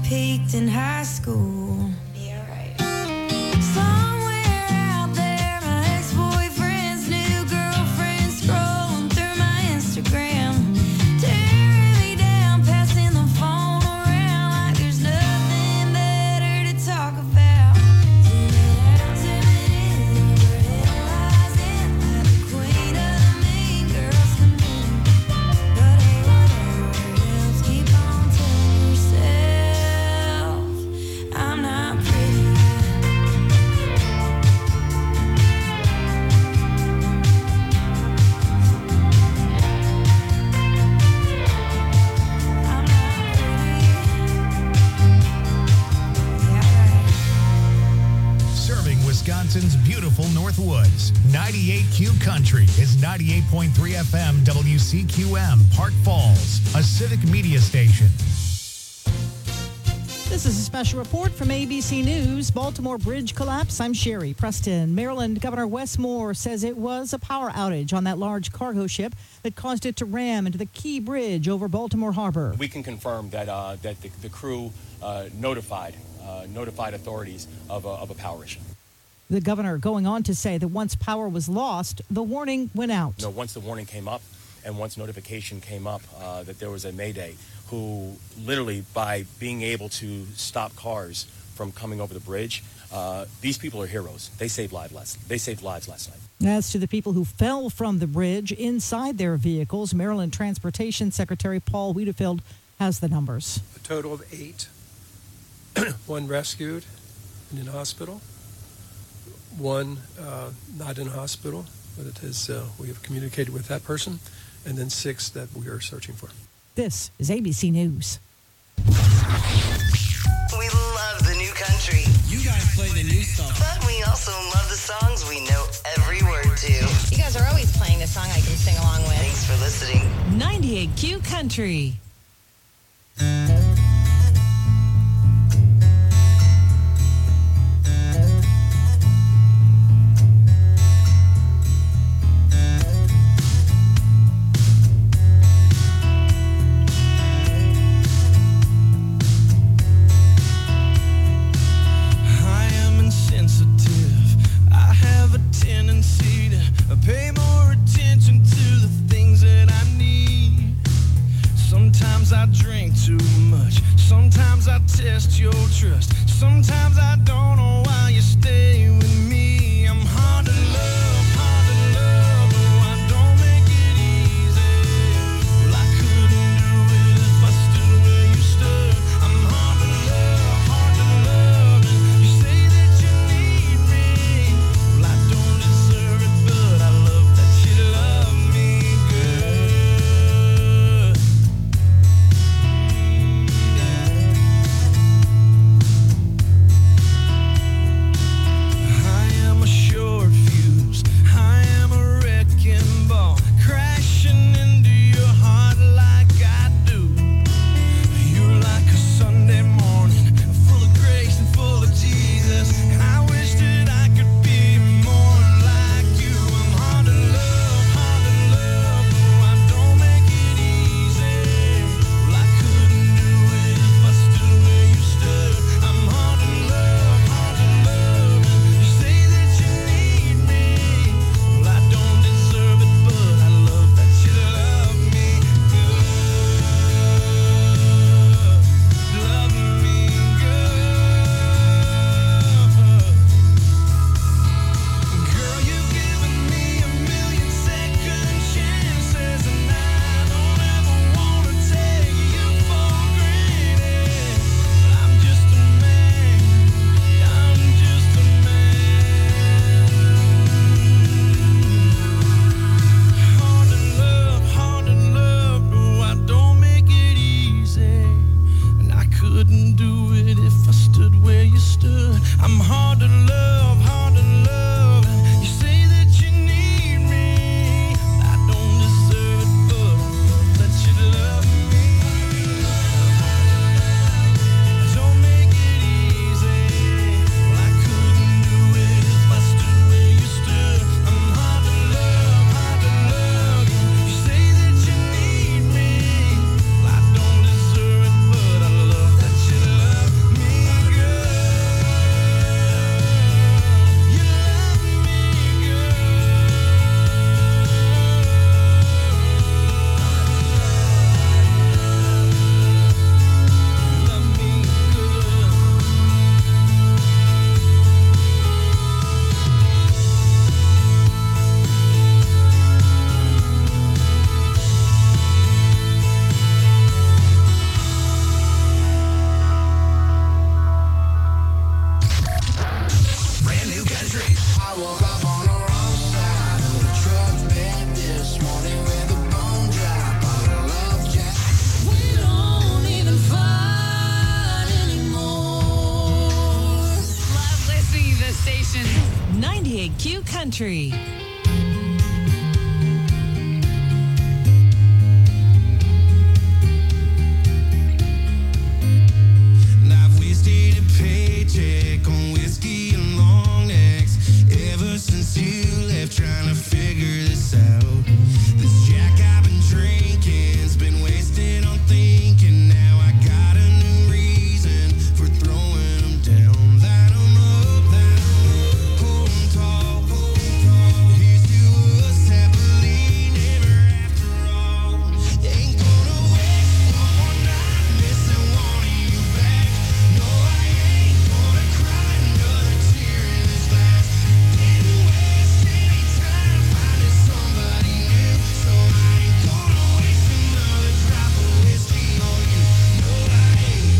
peaked in high school. Be alright. Somewhere out there, my ex-boyfriend's new girlfriend scrolling through my Instagram, tearing me down, passing the phone around like there's nothing better to talk about. Overanalyzing like the queen of the mean girls come in. But hey, whatever else, keep on telling yourself I'm not pretty. I'm not pretty. Yeah, right. Serving Wisconsin's beautiful Northwoods. 98Q Country is 98.3 FM WCQM, Park Falls, a civic media station. This is a special report from ABC News. Baltimore bridge collapse. I'm Sherry Preston. Maryland Governor Wes Moore says it was a power outage on that large cargo ship that caused it to ram into the Key Bridge over Baltimore Harbor. We can confirm that the crew notified authorities of a power issue. The governor going on to say that once power was lost, the warning went out. No, once the warning came up and once notification came up that there was a mayday, who literally by being able to stop cars from coming over the bridge, these people are heroes. They saved lives last night. As to the people who fell from the bridge inside their vehicles, Maryland Transportation Secretary Paul Wiedefield has the numbers. A total of 8. 1 rescued and in hospital. 1 not in hospital, but it is, we have communicated with that person. And then 6 that we are searching for. This is ABC News. We love the new country. You guys play the new stuff. But we also love the songs we know every word to. You guys are always playing the song I can sing along with. Thanks for listening. 98Q Country. Pay more attention to the things that I need. Sometimes I drink too much. Sometimes I test your trust. Sometimes I don't know why you stay with me. I'm hard to love, oh, I don't make it easy. Well, I couldn't do it if I stood where you stood. I'm hard to love, and you say that you need me. Well, I don't deserve it, but I love that you love me good. I am a short fuse. I am a wrecking ball, crashing into your heart like I do. You're like a Sunday morning, full of grace and full of Jesus. I wish that I could be more like you. I'm hard to love, oh, I don't make it easy. Well, I couldn't do it if I stood where you stood. I'm hard to love, and you say that you need me. Well, I don't deserve it, but I love that you love me good. Love me good. Girl, you've given me a million second chances, and I don't ever wanna take you for granted. I'm just a man. I'm just a man. Hard to love, oh, I don't make it easy. And I couldn't do it if I stood where you stood. I'm hard to love, and you say that you need me. I don't deserve it, but I love that you love me. I don't make it easy. Well, I couldn't do it if I stood where you stood. I'm hard to love, you say that you need me. Well, I don't deserve it, but I love that you love me. 98Q Country. I've wasted a paycheck on whiskey and long necks ever since you left, trying to figure this out. This Jack I've been drinking's been wasted on thinking. Now I got a new reason for throwing them down. Light 'em up, hold 'em tall. Here's to us happily never after all. Ain't gonna waste one more night missing one of you back. No, I ain't gonna cry another tear in this glass. Didn't waste any time finding somebody new, so I ain't gonna waste another drop of whiskey on you. No, I ain't.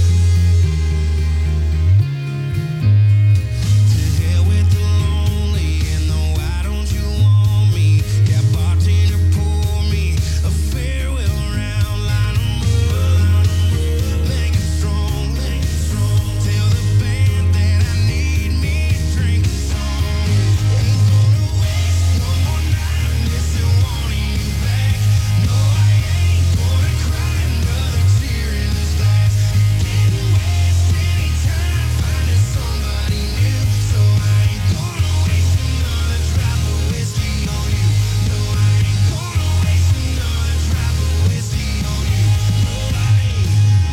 To hell with the lonely and the why don't you want me? Yeah, bartender, pour me a farewell round. Line 'em up, make it strong, make it strong. Tell the band that I need me a drink song. Ain't gonna waste one more night missing one of you back. No, I ain't gonna cry another tear in this glass. Didn't waste any time finding somebody new, so I ain't gonna waste another drop of whiskey on you. No, I ain't gonna waste another drop of whiskey on you. No, I ain't.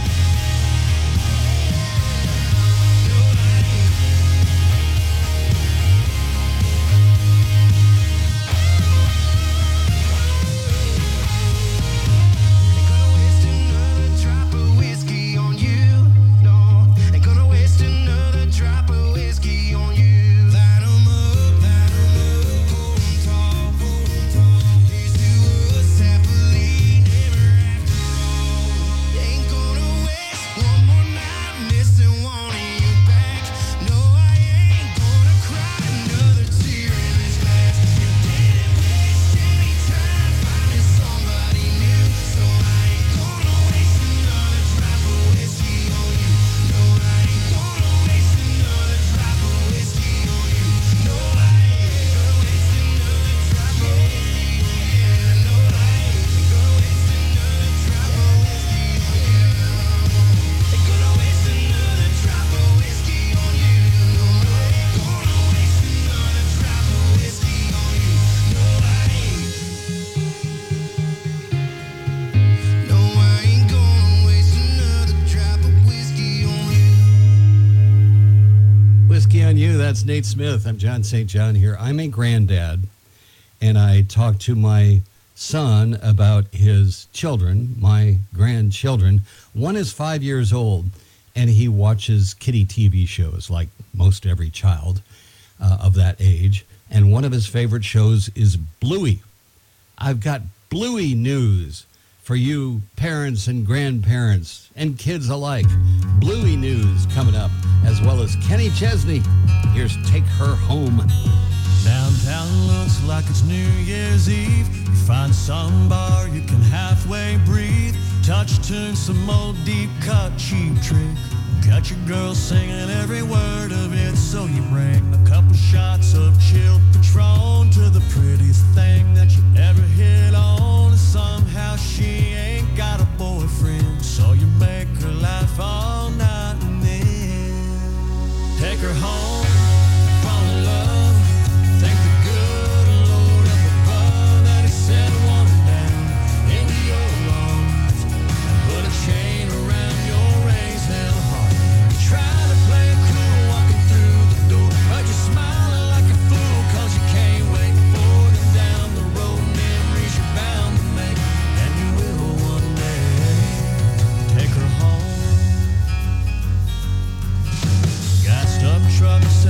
No, I ain't. Ain't gonna waste another drop of whiskey on you. No, ain't gonna waste another drop of whiskey on you. Light 'em up, hold 'em tall. Here's to us happily never after all. Ain't gonna waste one more night missing one of you back. No, I ain't gonna cry another tear in this glass. You didn't waste any time finding somebody new, so I ain't gonna waste another drop of whiskey on you. No, I ain't gonna waste another drop of whiskey on you. No, I ain't gonna waste another drop of whiskey on you. No, I ain't gonna waste another drop of whiskey on you. Ain't gonna waste another drop of whiskey on you. No, I ain't gonna waste another drop of whiskey on you. No, I ain't. No, I ain't gonna waste another drop of whiskey on you. Whiskey on You, that's Nate Smith. I'm John St. John here. I'm a granddad, and I talked to my son about his children, my grandchildren. One is 5 years old, and he watches kiddie TV shows like most every child of that age. And one of his favorite shows is Bluey. I've got Bluey news for you parents and grandparents and kids alike. Bluey news coming up, as well as Kenny Chesney. Here's Take Her Home. Downtown looks like it's New Year's Eve. You find some bar you can halfway breathe. Touch tune, some old deep cut cheap trick. Got your girl singing every word of it, so you bring a couple shots of chilled Patron to the prettiest thing that you ever hit on. And somehow she ain't got a boyfriend, so you make her laugh all night and then take her home, fall in love. Thank the good Lord up above that he sent one down into your arms and put a chain around your raised hell heart. You try to play it cool walking through the door, but you're smiling like a fool 'cause you can't wait for them down the road. Memories you're bound to make, and you will one day. Take her home. Got stuck trucks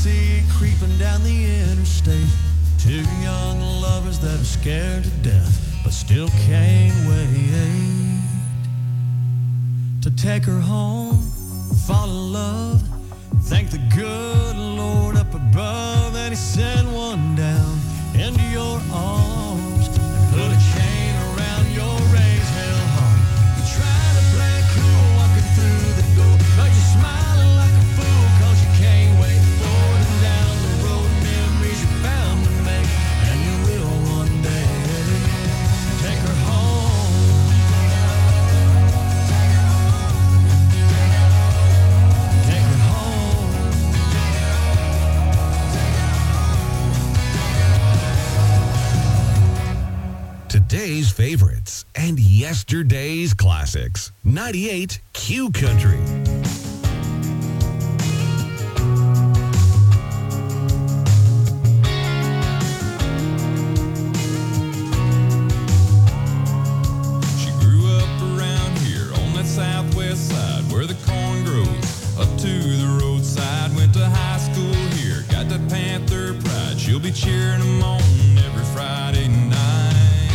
see it creeping down the interstate. Two young lovers that are scared to death, but still can't wait to take her home, fall in love, thank the good Lord up above, and he sent one down into your arms and put a chain around your raised hell heart. You try to play cool walking through the door, but you're smiling like a fool cause you can't wait forward and down the road. Memories you're bound to make, and you will one day. Take her home. Take her home. Today's favorites and yesterday's classics. 98 Q Country. She grew up around here on that southwest side where the corn grows up to the roadside. Went to high school here, got that Panther pride. She'll be cheering them on every Friday night.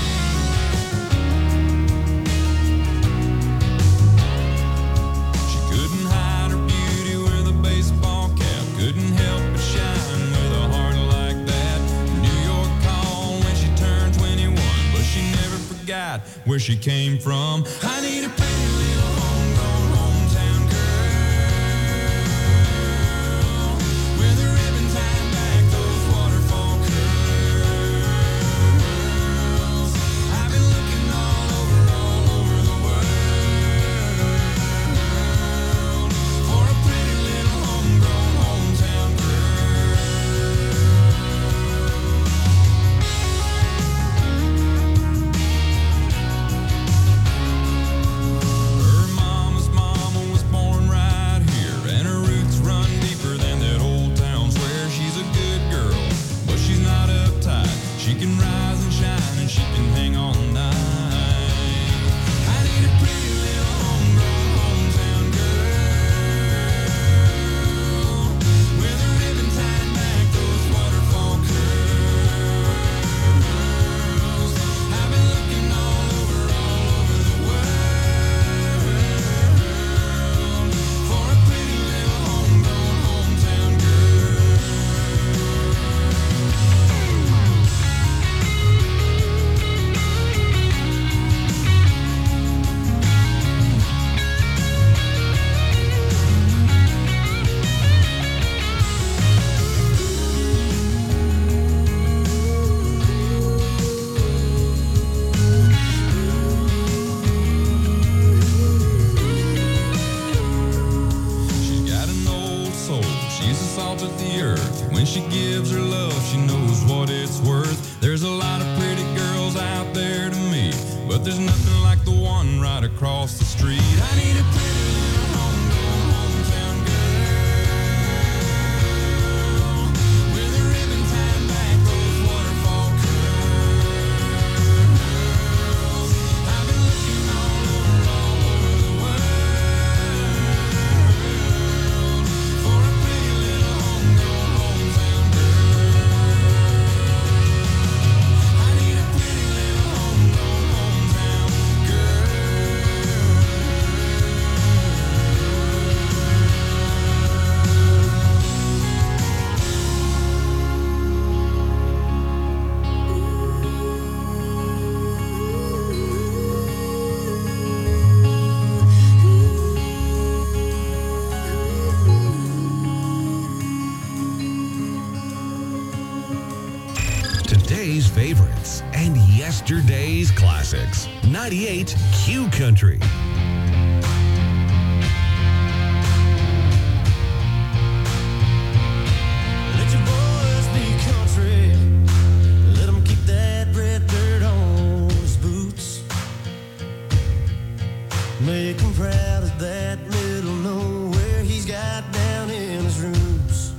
She couldn't hide her beauty with a baseball cap, couldn't help but shine with a heart like that. New York called when she turned 21, but she never forgot where she came from. I need a pretty little homegrown hometown girl with a ribbon tied back, those waterfall curls. I've been looking all over the world for a pretty little homegrown hometown Her mama's mama was born right here, and her roots run deeper than that old town square. She's a good girl, but she's not uptight. She can rise and shine, and she can hang all night. I need a pretty little homegrown hometown girl with a ribbon tied back, those waterfall curls. I've been looking all over the world for a pretty little homegrown hometown girl. She's got an old soul, she's the salt of the earth. When she gives her love, she knows what it's worth. There's a lot of pretty girls out there to meet, but there's nothing like the one right across the street. I need a pretty little homegrown hometown girl with a ribbon tied back, those waterfall curls. I've been looking all over the world for a pretty little homegrown hometown girl. I need a pretty little homegrown hometown Today's favorites and yesterday's classics. 98 Q Country. Let your boys be country. Let 'em keep that red dirt on his boots. Make him proud of that middle nowhere he's got down in his roots.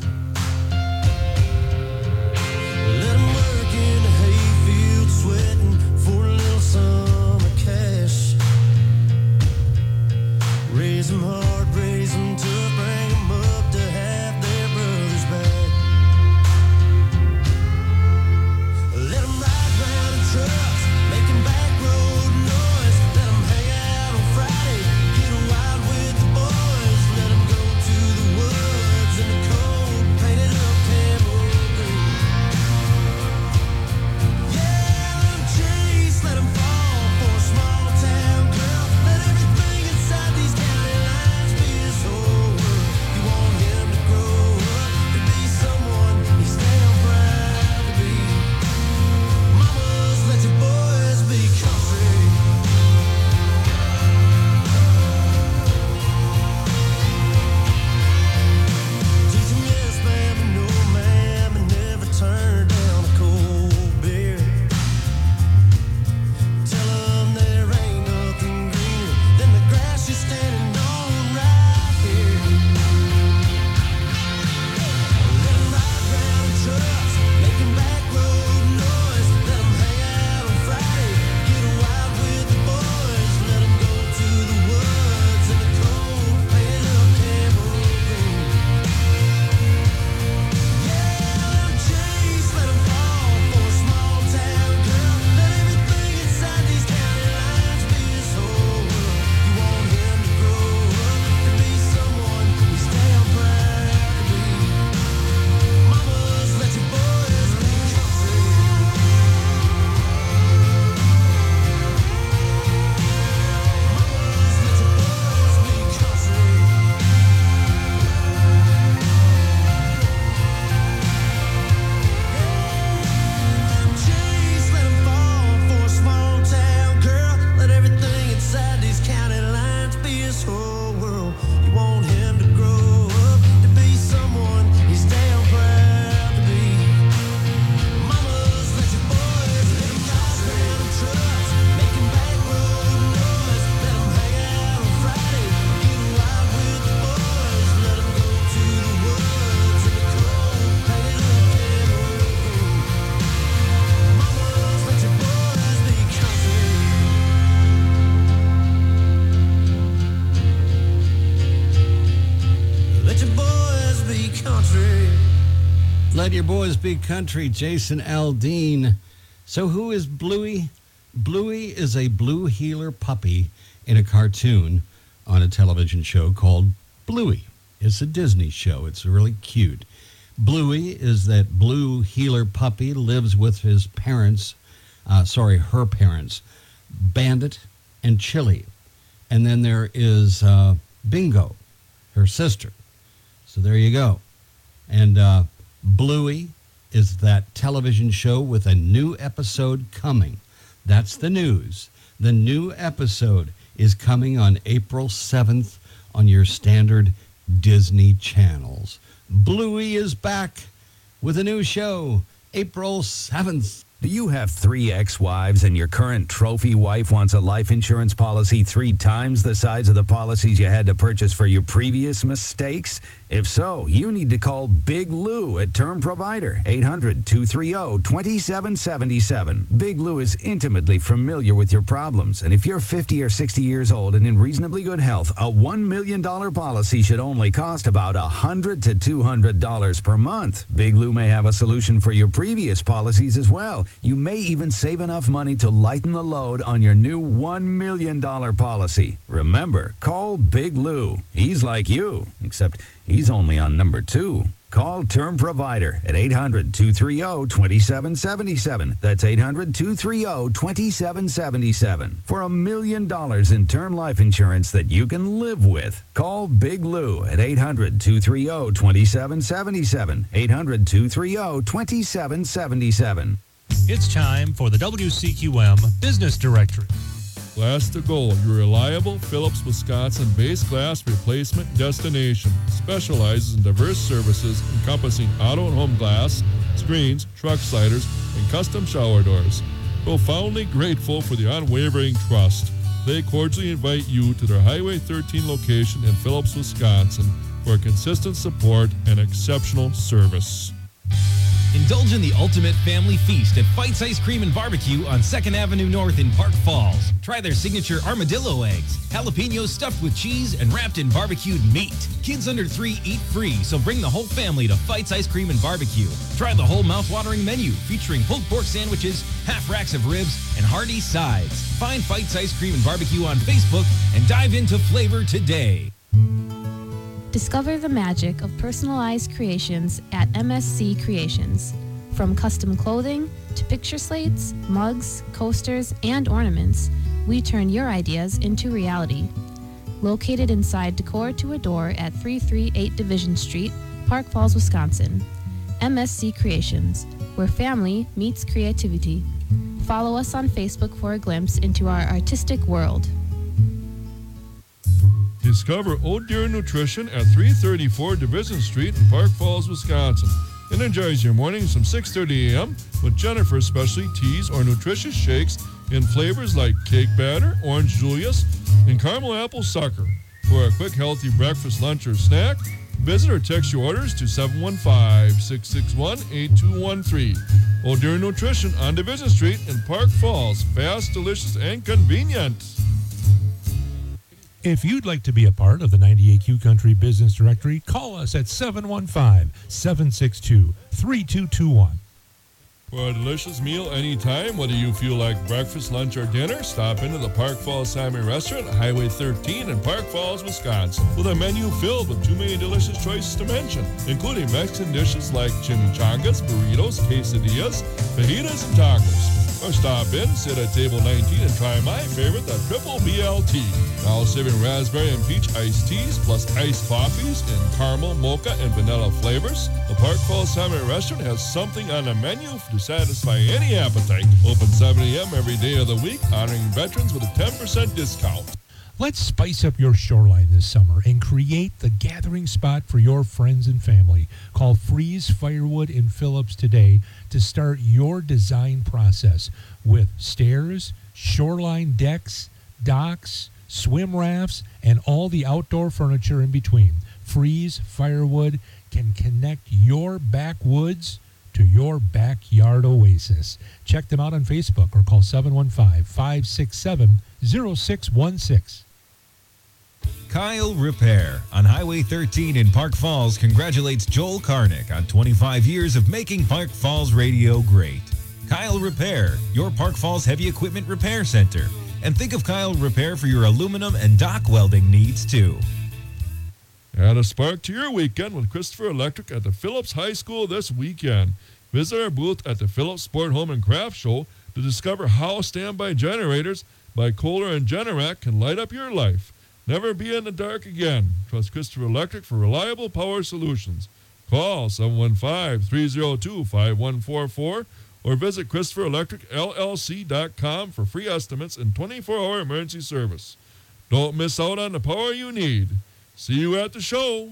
Let him work in the hayfield sweating for a little summer cash. Raise 'em hard, raise 'em tough, bring 'em up to have their brothers back. happiest whole world. You want him to grow up to be someone he's damn proud to be. Mamas, let your boys let them drive around in trucks, making back road noise. Let them hang out on Friday, get wild with the boys. Let them go to the woods in the cold, painted up and road. Mamas, let your boys be country. Let your boys be country. Let your boys be country, Jason Aldean. So who is Bluey? Bluey is a blue heeler puppy in a cartoon on a television show called Bluey. It's a Disney show. It's really cute. Bluey is that blue heeler puppy, lives with his parents, her parents, Bandit and Chili. And then there is Bingo, her sister. So there you go. And Bluey is that television show with a new episode coming. That's the news. The new episode is coming on April 7th on your standard Disney channels. Bluey is back with a new show, April 7th. Do you have 3 ex-wives and your current trophy wife wants a life insurance policy 3 times the size of the policies you had to purchase for your previous mistakes? If so, you need to call Big Lou at Term Provider, 800-230-2777. Big Lou is intimately familiar with your problems, and if you're 50 or 60 years old and in reasonably good health, a $1 million policy should only cost about $100 to $200 per month. Big Lou may have a solution for your previous policies as well. You may even save enough money to lighten the load on your new $1 million policy. Remember, call Big Lou. He's like you, except he's only on number 2. Call Term Provider at 800-230-2777. That's 800-230-2777 for $1 million in term life insurance that you can live with. Call Big Lou at 800-230-2777. 800-230-2777. It's time for the WCQM Business Directory. Glass to Go, your reliable Phillips, Wisconsin-based glass replacement destination. Specializes in diverse services encompassing auto and home glass, screens, truck sliders, and custom shower doors. Profoundly grateful for the unwavering trust. They cordially invite you to their Highway 13 location in Phillips, Wisconsin for consistent support and exceptional service. Indulge in the ultimate family feast at Fights Ice Cream and Barbecue on 2nd Avenue North in Park Falls. Try their signature armadillo eggs, jalapenos stuffed with cheese and wrapped in barbecued meat. Kids under 3 eat free, so bring the whole family to Fights Ice Cream and Barbecue. Try the whole mouth-watering menu featuring pulled pork sandwiches, half racks of ribs, and hearty sides. Find Fights Ice Cream and Barbecue on Facebook and dive into flavor today. Discover the magic of personalized creations at MSC Creations. From custom clothing to picture slates, mugs, coasters, and ornaments, we turn your ideas into reality. Located inside Decor to Adore at 338 Division Street, Park Falls, Wisconsin. MSC Creations, where family meets creativity. Follow us on Facebook for a glimpse into our artistic world. Discover Old Deer Nutrition at 334 Division Street in Park Falls, Wisconsin. Energize your mornings from 6:30 a.m. with Jennifer's specialty teas or nutritious shakes in flavors like cake batter, orange Julius, and caramel apple sucker. For a quick, healthy breakfast, lunch, or snack, visit or text your orders to 715-661-8213. Old Deer Nutrition on Division Street in Park Falls. Fast, delicious, and convenient. If you'd like to be a part of the 98Q Country Business Directory, call us at 715-762-3221. For a delicious meal anytime, whether you feel like breakfast, lunch, or dinner, stop into the Park Falls Salmon Restaurant at Highway 13 in Park Falls, Wisconsin, with a menu filled with too many delicious choices to mention, including Mexican dishes like chimichangas, burritos, quesadillas, fajitas, and tacos. Or stop in, sit at table 19, and try my favorite, the Triple BLT. Now serving raspberry and peach iced teas, plus iced coffees in caramel, mocha, and vanilla flavors. The Park Falls Salmon Restaurant has something on the menu to satisfy any appetite. Open 7 a.m. every day of the week, honoring veterans with a 10% discount. Let's spice up your shoreline this summer and create the gathering spot for your friends and family. Call Freeze Firewood in Phillips today to start your design process with stairs, shoreline decks, docks, swim rafts, and all the outdoor furniture in between. Freeze Firewood can connect your backwoods to your backyard oasis. Check them out on Facebook or call 715-567-0616. Kyle Repair on Highway 13 in Park Falls congratulates Joel Karnick on 25 years of making Park Falls radio great. Kyle Repair, your Park Falls heavy equipment repair center. And think of Kyle Repair for your aluminum and dock welding needs too. Add a spark to your weekend with Christopher Electric at the Phillips High School this weekend. Visit our booth at the Phillips Sport Home and Craft Show to discover how standby generators by Kohler and Generac can light up your life. Never be in the dark again. Trust Christopher Electric for reliable power solutions. Call 715-302-5144 or visit ChristopherElectricLLC.com for free estimates and 24-hour emergency service. Don't miss out on the power you need. See you at the show.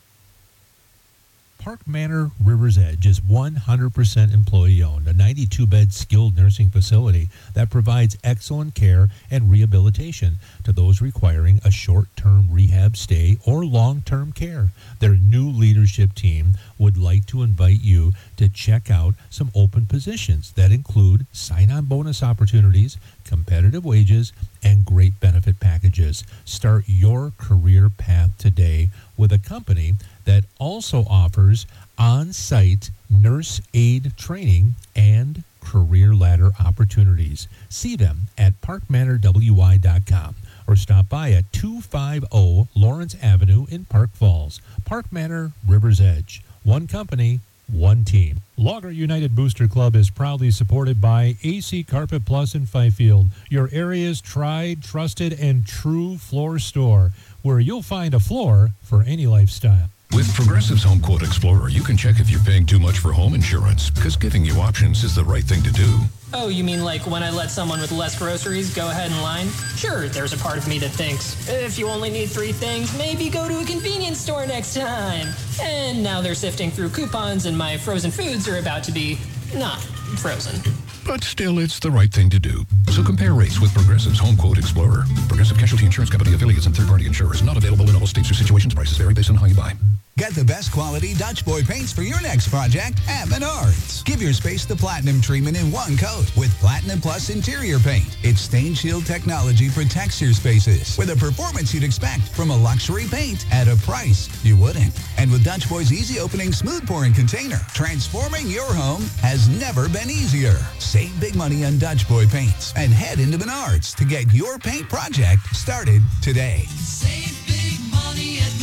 Park Manor River's Edge is 100% employee-owned, a 92-bed skilled nursing facility that provides excellent care and rehabilitation to those requiring a short-term rehab stay or long-term care. Their new leadership team would like to invite you to check out some open positions that include sign-on bonus opportunities, competitive wages, and great benefit packages. Start your career path today with a company that also offers on-site nurse aid training and career ladder opportunities. See them at parkmanorwy.com or stop by at 250 Lawrence Avenue in Park Falls. Park Manor River's Edge. One company, one team. Logger United Booster Club is proudly supported by AC Carpet Plus in Fifield, your area's tried, trusted, and true floor store, where you'll find a floor for any lifestyle. With Progressive's Home Quote Explorer, you can check if you're paying too much for home insurance, because giving you options is the right thing to do. Oh, you mean like when I let someone with less groceries go ahead in line? Sure, there's a part of me that thinks, if you only need 3 things, maybe go to a convenience store next time. And now they're sifting through coupons and my frozen foods are about to be not frozen. But still, it's the right thing to do. So compare rates with Progressive's Home Quote Explorer. Progressive Casualty Insurance Company affiliates and third-party insurers. Not available in all states or situations. Prices vary based on how you buy. Get the best quality Dutch Boy paints for your next project at Menards. Give your space the platinum treatment in one coat with Platinum Plus interior paint. Its stain shield technology protects your spaces with a performance you'd expect from a luxury paint at a price you wouldn't. And with Dutch Boy's easy opening, smooth pouring container, transforming your home has never been easier. Save big money on Dutch Boy paints and head into Menards to get your paint project started today. Save big money at Menards.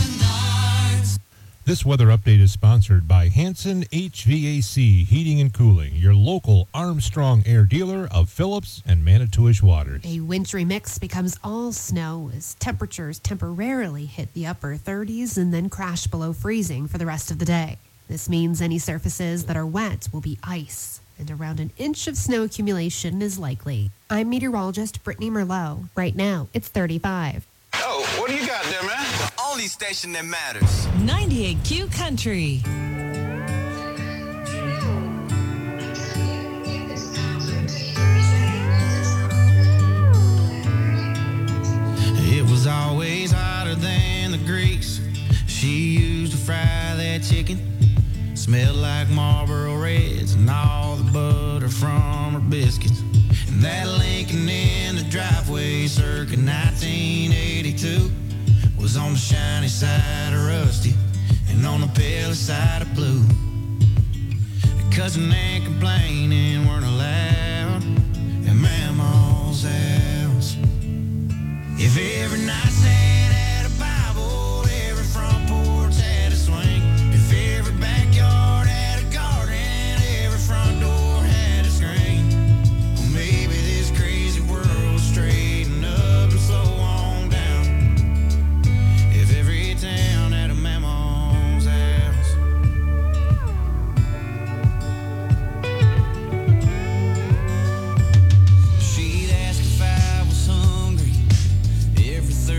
This weather update is sponsored by Hanson HVAC Heating and Cooling, your local Armstrong Air dealer of Phillips and Manitowish waters. A wintry mix becomes all snow as temperatures temporarily hit the upper 30s and then crash below freezing for the rest of the day. This means any surfaces that are wet will be ice, and around an inch of snow accumulation is likely. I'm meteorologist Brittany Merlot. Right now, it's 35. Oh, what do you got there, man? The only station that matters. 98Q Country. It was always hotter than the grease she used to fry that chicken. Smelled like Marlboro Reds and all the butter from her biscuits. And that Lincoln in the driveway circa 1982 was on the shiny side of rusty and on the pale side of blue. Cousin and complaining weren't allowed in Mama's house. If every nightstand had a Bible, every front porch had a swing. If every backyard had a garden, every front door had a screen. Well, maybe this crazy world straighten up and slow on down. If every town had a Mama's house. She'd ask if I was hungry every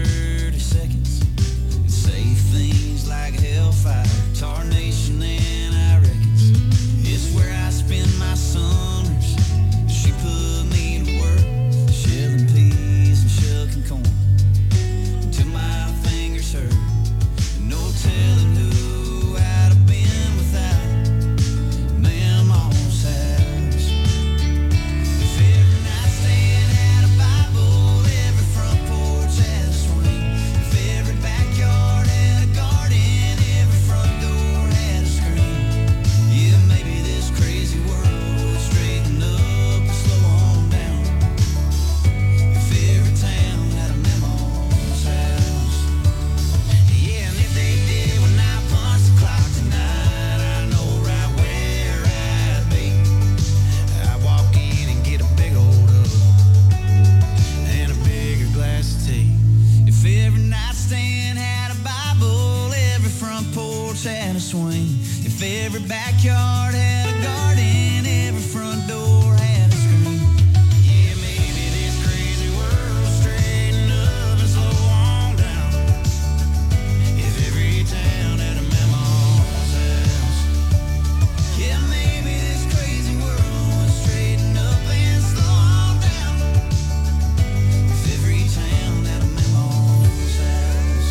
had a swing, if every backyard had a garden, every front door had a screen. Yeah, maybe this crazy world straighten up and slow on down. If every town had a mammal's house. Yeah, maybe this crazy world would straighten up and slow on down. If every town had a mammal's house.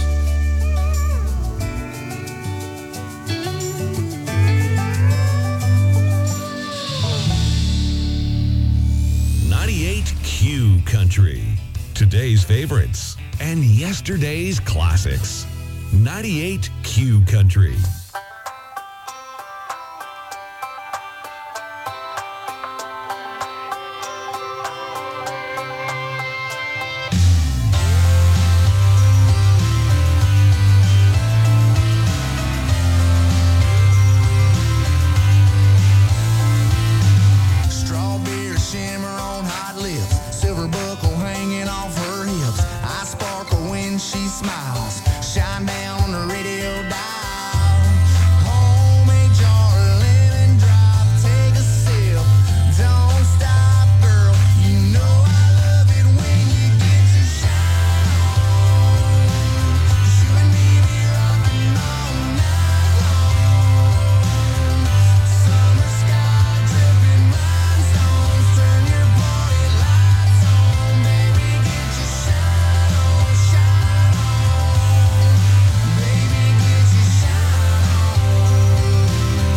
98 Q Country. Today's favorites and yesterday's classics. 98 Q Country. Strawberry shimmer on hot lips, silver buckle hanging off her hips. I sparkle when she smiles, shine down on the radio dial. Homemade jar of lemon drop, take a sip, don't stop, girl. You know I love it when you get your shine on. 'Cause you and me be rocking all night long. Summer sky dripping rhinestones, turn your party lights on, baby, get your shine on, shine on. Baby, get your shine on.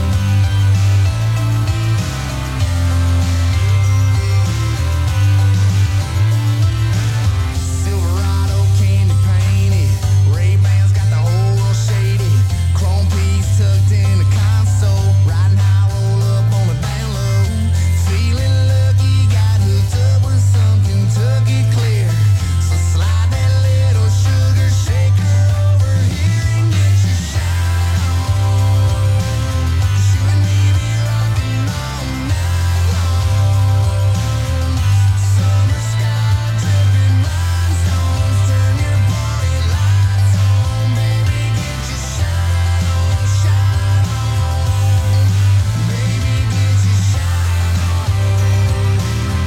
Silverado candy painted, Ray-Bans got the whole world shaded. Chrome piece tucked in the console, riding high, roll up on the down low. Feeling lucky, got hooked up with some Kentucky clear. So slide that little sugar shaker over here and get your shine on. 'Cause you and me be rocking all night long. Summer sky dripping rhinestones, turn your party lights on, baby, get your shine on, shine on. Baby, get your shine on.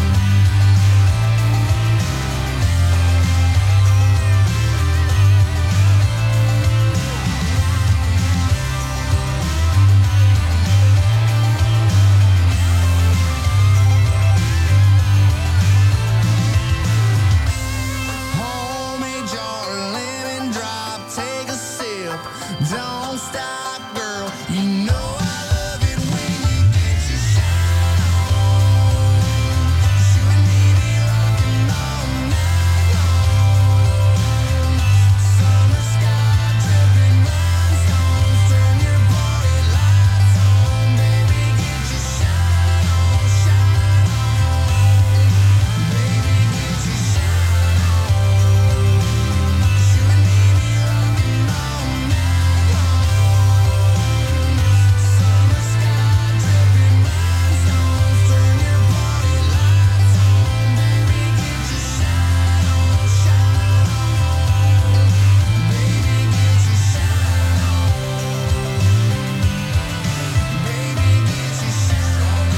Homemade jar of lemon drop, take a sip, don't stop, girl. You know I love it when you get your shine on. 'Cause you and me be rocking all night long. Summer sky dripping rhinestones, turn your party lights on, baby, get your shine on, shine on. Baby, get your shine on. 'Cause you and me be rocking all night long. Summer sky dripping rhinestones, turn your party lights on, baby, get your shine on, shine on. Baby, get your shine on. Baby, get your shine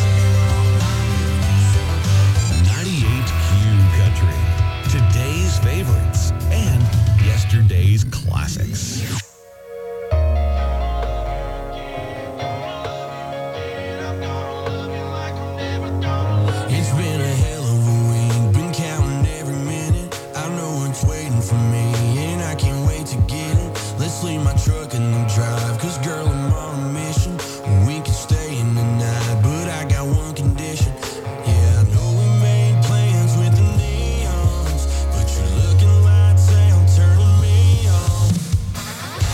on. 98 Q Country. Today's favorites and yesterday's classics. It's been a hell of a week, been counting every minute. I know it's waiting for me, and I can't wait to get it. Let's leave my truck in the drive, 'cause girl, I'm on a mission. We can stay in the night, but I got one condition. Yeah, I know we made plans with the neons, but your looking lights out turning me on.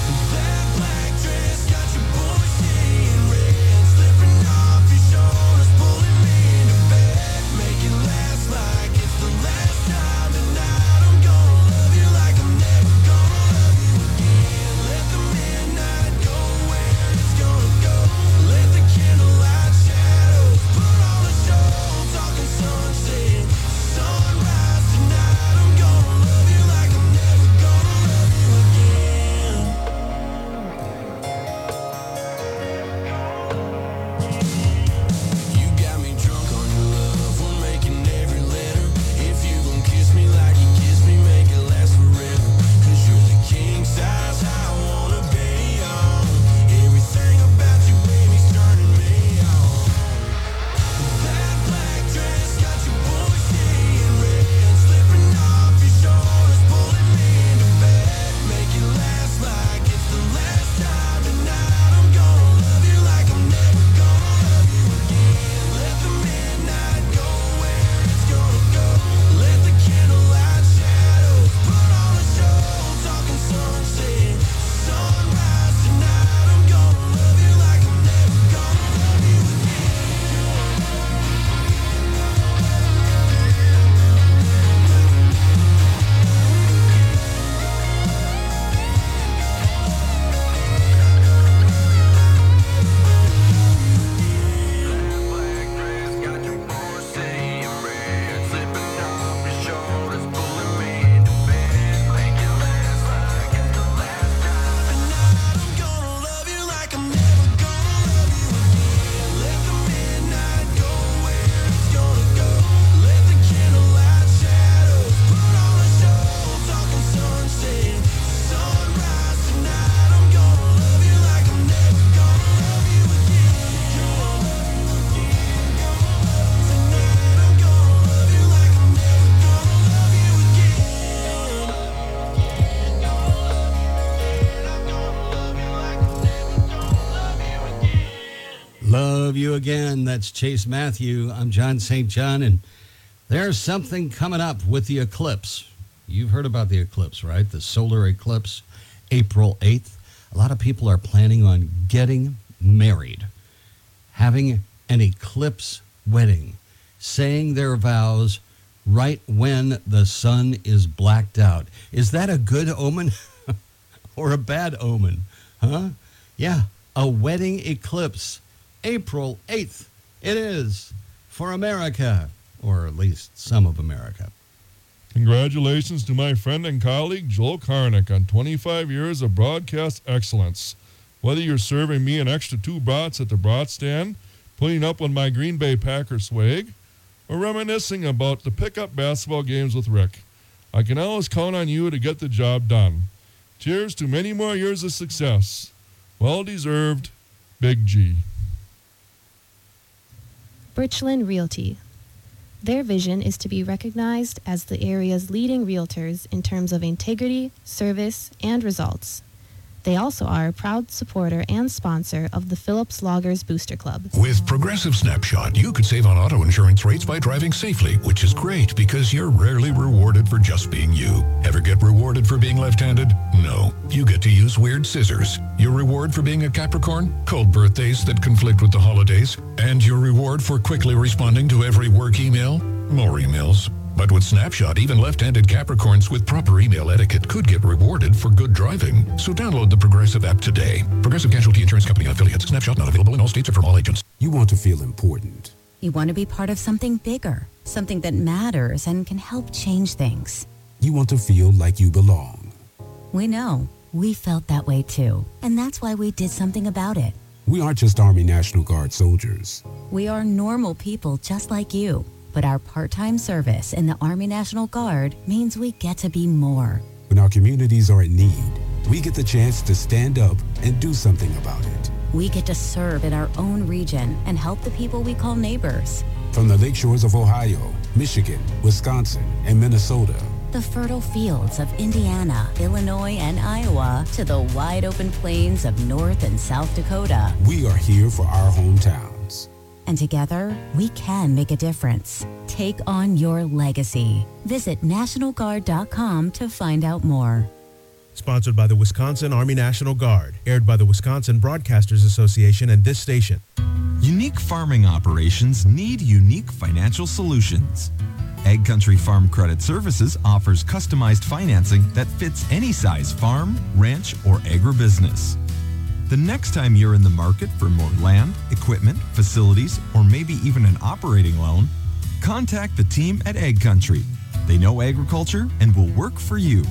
of you again. That's Chase Matthew. I'm John St. John, and there's something coming up with the eclipse. You've heard about the eclipse, right? The solar eclipse, April 8th. A lot of people are planning on getting married, having an eclipse wedding, saying their vows right when the sun is blacked out. Is that a good omen or a bad omen? Huh? Yeah, a wedding eclipse, April 8th. It is for America, or at least some of America. Congratulations to my friend and colleague Joel Karnick on 25 years of broadcast excellence. Whether you're serving me an extra 2 brats at the brat stand, putting up with my Green Bay Packers swag, or reminiscing about the pickup basketball games with Rick, I can always count on you to get the job done. Cheers to many more years of success. Well deserved, Big G. Birchland Realty. Their vision is to be recognized as the area's leading realtors in terms of integrity, service, and results. They also are a proud supporter and sponsor of the Phillips Loggers Booster Club. With Progressive Snapshot, you could save on auto insurance rates by driving safely, which is great because you're rarely rewarded for just being you. Ever get rewarded for being left-handed? No. You get to use weird scissors. Your reward for being a Capricorn? Cold birthdays that conflict with the holidays. And your reward for quickly responding to every work email? More emails. But with Snapshot, even left-handed Capricorns with proper email etiquette could get rewarded for good driving. So download the Progressive app today. Progressive Casualty Insurance Company and affiliates. Snapshot not available in all states or from all agents. You want to feel important. You want to be part of something bigger, something that matters and can help change things. You want to feel like you belong. We know. We felt that way too. And that's why we did something about it. We aren't just Army National Guard soldiers. We are normal people just like you. But our part-time service in the Army National Guard means we get to be more. When our communities are in need, we get the chance to stand up and do something about it. We get to serve in our own region and help the people we call neighbors. From the lake shores of Ohio, Michigan, Wisconsin, and Minnesota. The fertile fields of Indiana, Illinois, and Iowa to the wide open plains of North and South Dakota. We are here for our hometowns. And together, we can make a difference. Take on your legacy. Visit NationalGuard.com to find out more. Sponsored by the Wisconsin Army National Guard. Aired by the Wisconsin Broadcasters Association and this station. Unique farming operations need unique financial solutions. Egg Country Farm Credit Services offers customized financing that fits any size farm, ranch, or agribusiness. The next time you're in the market for more land, equipment, facilities, or maybe even an operating loan, contact the team at Egg Country. They know agriculture and will work for you.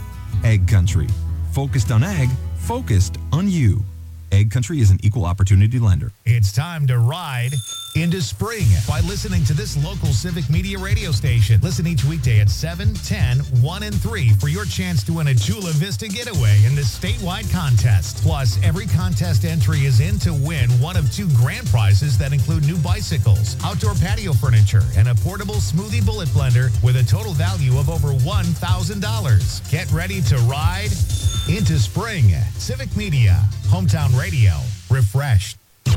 Egg Country. Focused on ag, focused on you. Egg Country is an equal opportunity lender. It's time to ride into spring by listening to this local Civic Media radio station. Listen each weekday at 7, 10, 1, and 3 for your chance to win a Chula Vista getaway in this statewide contest. Plus, every contest entry is in to win one of 2 grand prizes that include new bicycles, outdoor patio furniture, and a portable smoothie bullet blender with a total value of over $1,000. Get ready to ride into spring. Civic Media, hometown radio, refreshed.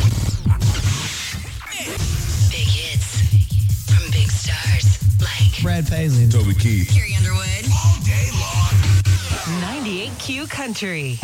Big hits from big stars like Brad Paisley, Toby Keith, Carrie Underwood. All day long. 98Q Country.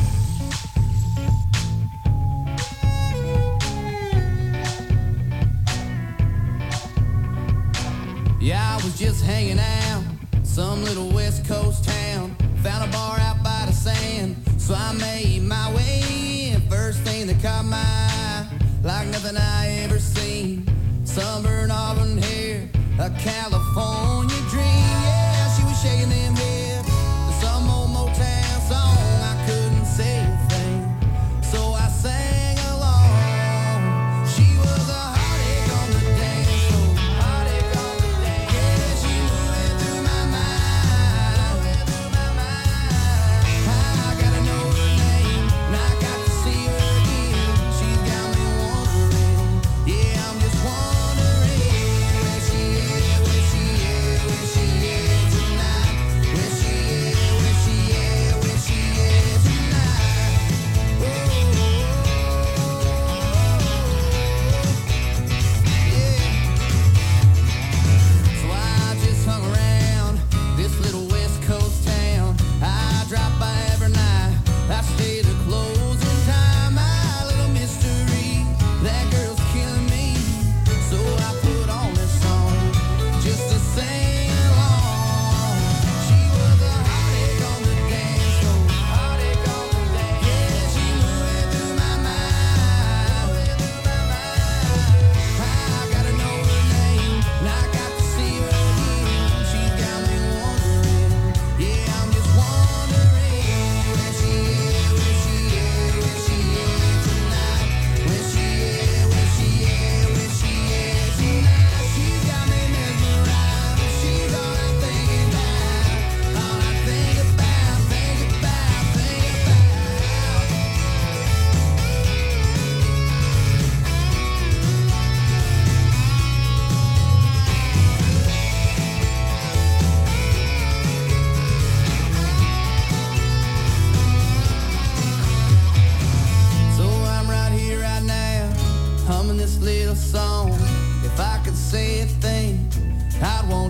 Yeah, I was just hanging out, some little West Coast town. Found a bar out by the sand, so I made my way in. First thing that caught my eye, like nothing I ever seen. Sunburned auburn hair, a California dream. Yeah, she was shaking them hips to some old Motown song. I couldn't say a thing, so I sang along. She was a heartache on the dance floor, heartache on the dance. Yeah, she moving through my mind, moving through my mind. I gotta know her name, and I got to see her again. She's got me wondering, yeah, I'm just wondering where she is, where she is, where she is tonight.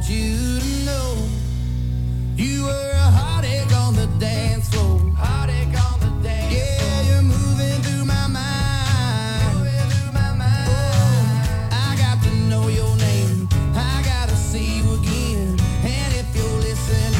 want you to know you were a heartache on the dance floor. Heartache on the dance floor. Yeah, you're moving through my mind. Moving through my mind. Oh, I got to know your name. I gotta see you again. And if you're listening,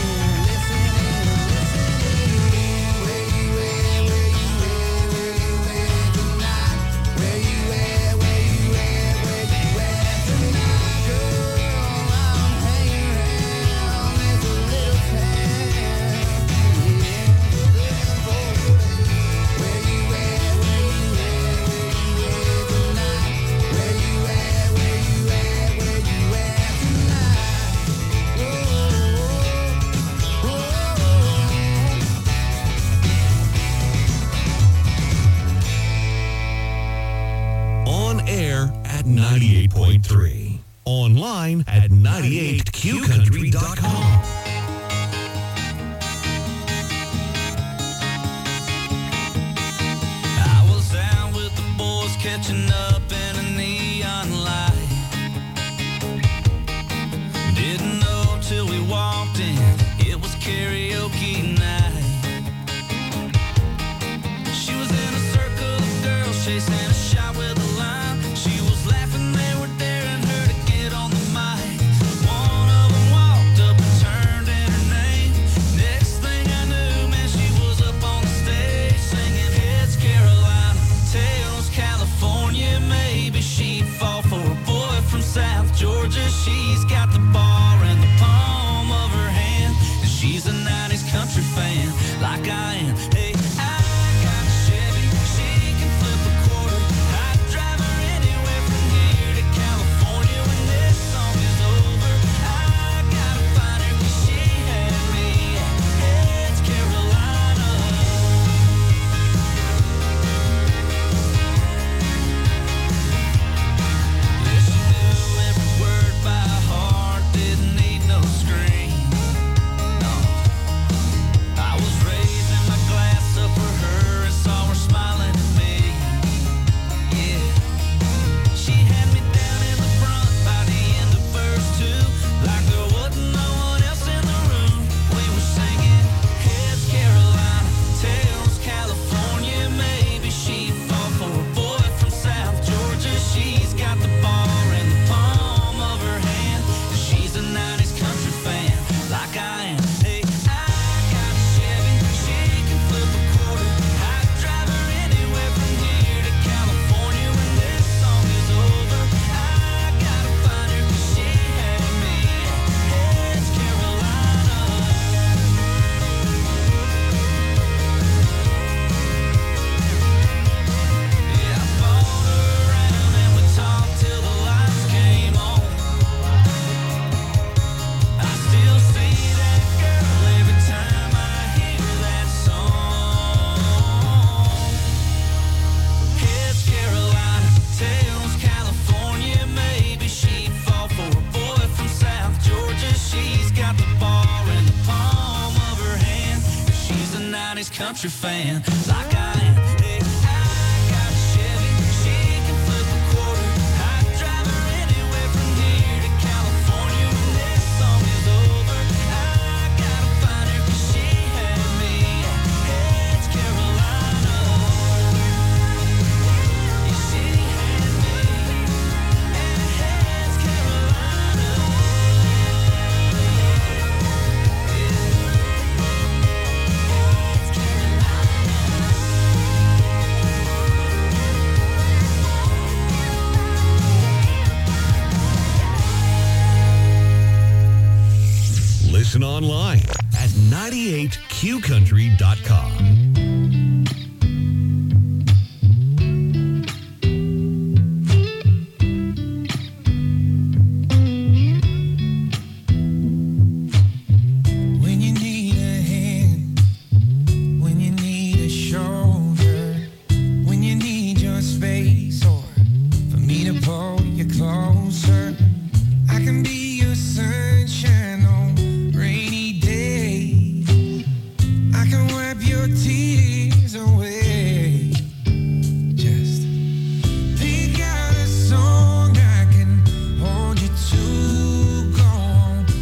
where you at, where you at, where you at tonight? Where you at, where you at, where you at tonight, girl? I'm hanging around this little town. Yeah, looking for you. Where you at, where you at, where you at tonight? Where you at, where you at, where you at tonight? On air at 98.3. Online at 98qcountry.com. I was out with the boys catching up in a neon light. Didn't know till we walked in, it was karaoke night. She was in a circle of girls chasing a shot with a line. She was laughing, they were daring her to get on the mic. One of them walked up and turned in her name. Next thing I knew, man, she was up on the stage singing Heads Carolina, Tails California. Maybe she'd fall for a boy from South Georgia. She's got the bar in the palm of her hand, and she's a 90s country fan like I am. Hey, I got a Chevy, she can flip a quarter. I'd drive her anywhere from here to California when this song is over. I gotta find her 'cause she had me at Heads Carolina. Yeah, she knew every word by heart, didn't need no screen. No, I was raising my glass up for her and saw her smiling at me. Yeah, she had me down in the front by the end of verse 2, like there wasn't no one else in the room. We were singing Heads Carolina, Tails California. Maybe she'd fall for a boy from South Georgia. She's got the bar in the palm of her hand, and she's a 90s country fan like I am. Hey, I got a Chevy, she can flip a quarter. I'd drive her anywhere from here to California when this song is over. I gotta find her 'cause she had me at Heads Carolina. Yeah, I followed her around and we talked till the lights came on. I still see that girl every time I hear that song. Heads Carolina, Tails California. Maybe she'd fall for a boy from South Georgia. She's got the bar in the palm of her hand, and she's a 90s country fan like I am. Hey, I got a Chevy, she can flip a quarter. I'd drive her anywhere from here to California when this song is over. I gotta find her 'cause she had me at Heads Carolina. Yeah, she had me at Heads Carolina. Listen online at 98qcountry.com. When you need a hand, when you need a shoulder, when you need your space, or for me to pull you closer, I can be your sunshine on rainy days. I can wipe your tears away. Just pick out a song I can hold you to. Go on,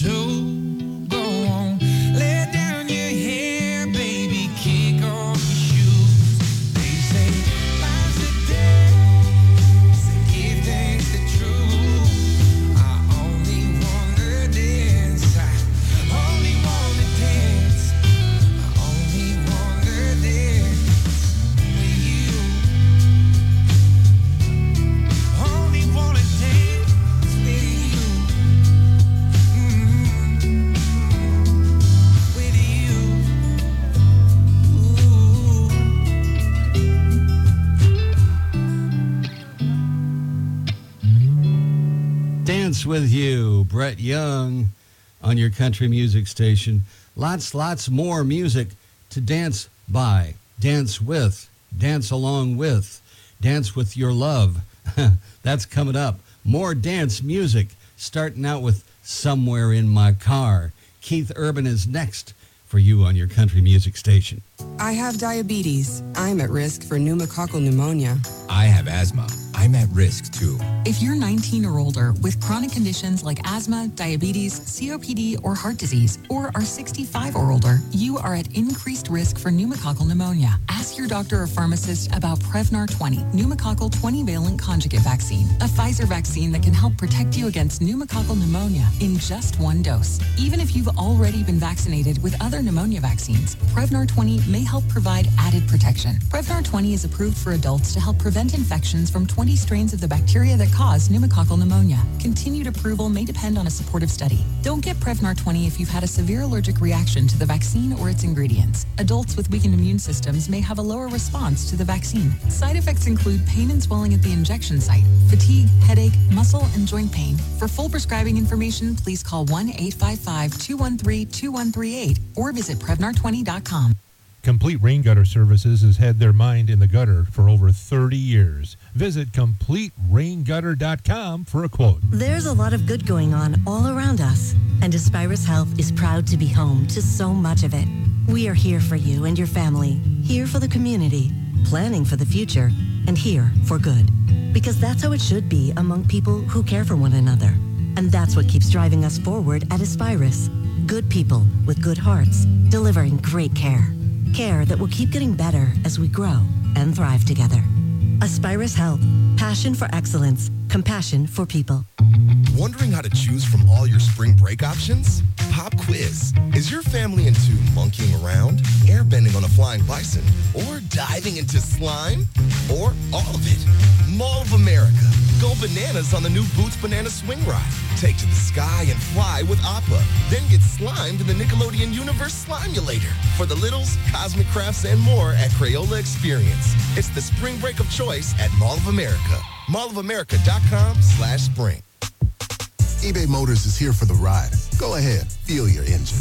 So go on, let down your hair, baby, kick off your shoes. They say life's a dance, and give thanks to true. I only wanna dance, I only wanna dance, I only wanna dance with you. Only wanna dance with you. With you. Dance with You, Brett Young, on your country music station. Lots more music to dance by, dance with, dance along with, dance with your love. That's coming up. More dance music, starting out with Somewhere in My Car. Keith Urban is next for you on your country music station. I have diabetes. I'm at risk for pneumococcal pneumonia. I have asthma. I'm at risk too. If you're 19 or older with chronic conditions like asthma, diabetes, COPD, or heart disease, or are 65 or older, you are at increased risk for pneumococcal pneumonia. Ask your doctor or pharmacist about Prevnar 20, pneumococcal 20-valent conjugate vaccine, a Pfizer vaccine that can help protect you against pneumococcal pneumonia in just one dose. Even if you've already been vaccinated with other pneumonia vaccines, Prevnar 20 may help provide added protection. Prevnar 20 is approved for adults to help prevent infections from 20 strains of the bacteria that cause pneumococcal pneumonia. Continued approval may depend on a supportive study. Don't get Prevnar 20 if you've had a severe allergic reaction to the vaccine or its ingredients. Adults with weakened immune systems may have a lower response to the vaccine. Side effects include pain and swelling at the injection site, fatigue, headache, muscle, and joint pain. For full prescribing information, please call 1-855-213-2138 or visit Prevnar20.com. Complete Rain Gutter Services has had their mind in the gutter for over 30 years. Visit CompleteRainGutter.com for a quote. There's a lot of good going on all around us, and Aspirus Health is proud to be home to so much of it. We are here for you and your family, here for the community, planning for the future, and here for good. Because that's how it should be among people who care for one another. And that's what keeps driving us forward at Aspirus. Good people with good hearts, delivering great care. Care that will keep getting better as we grow and thrive together. Aspirus Health. Passion for excellence. Compassion for people. Wondering how to choose from all your spring break options? Pop quiz. Is your family into monkeying around, airbending on a flying bison, or diving into slime? Or all of it? Mall of America. Go bananas on the new Boots Banana Swing Ride. Take to the sky and fly with Appa. Then get slimed in the Nickelodeon Universe Slimulator. For the littles, cosmic crafts, and more at Crayola Experience. It's the spring break of choice at Mall of America. mallofamerica.com/spring. eBay Motors is here for the ride. Go ahead, feel your engine.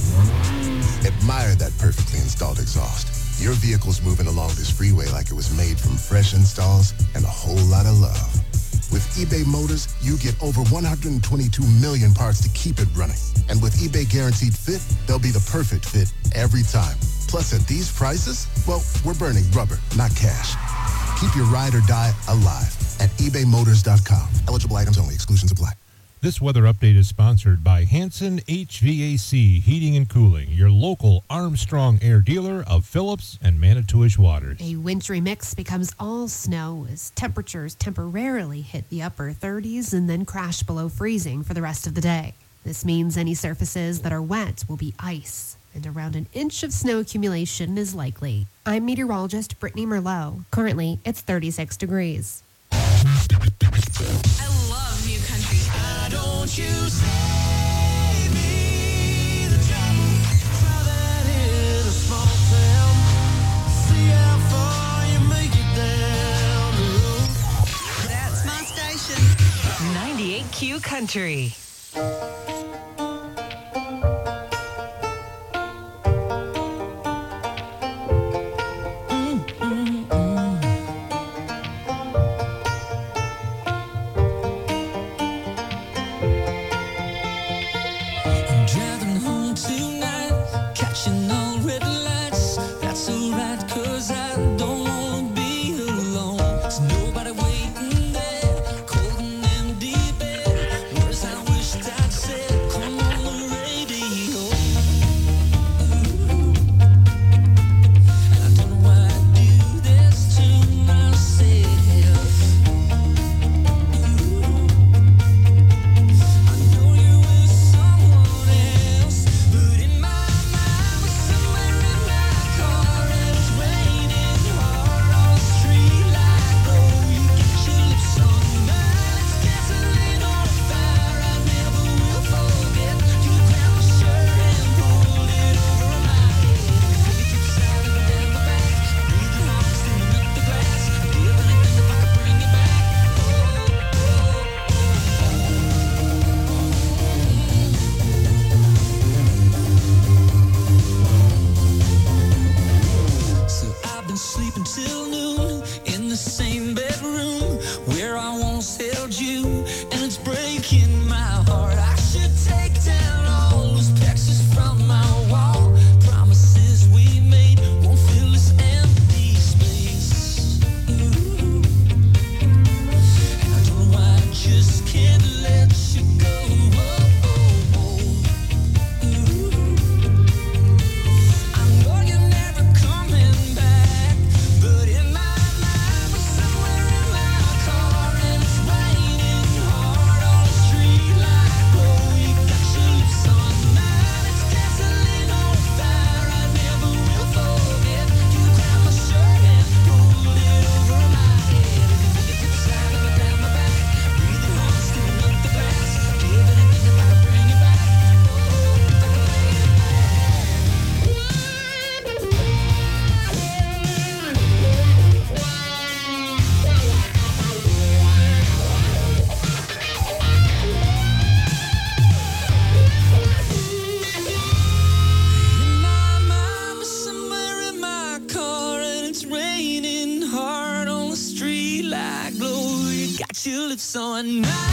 Admire that perfectly installed exhaust. Your vehicle's moving along this freeway like it was made from fresh installs and a whole lot of love. With eBay Motors, you get over 122 million parts to keep it running. And with eBay Guaranteed Fit, they'll be the perfect fit every time. Plus, at these prices, well, we're burning rubber, not cash. Keep your ride or die alive at ebaymotors.com. Eligible items only. Exclusions apply. This weather update is sponsored by Hanson HVAC Heating and Cooling, your local Armstrong Air dealer of Phillips and Manitowish waters. A wintry mix becomes all snow as temperatures temporarily hit the upper 30s and then crash below freezing for the rest of the day. This means any surfaces that are wet will be ice, and around an inch of snow accumulation is likely. I'm meteorologist Brittany Merlot. Currently, it's 36 degrees. I love new country. Don't you save me the trouble. Try that in a small town. See how far you make it down the road. That's my station. 98Q Country. Driving home tonight, catching all red lights. That's alright, 'cause I don't wanna be alone. There's nobody waiting there, cold and empty bed. Where's that night.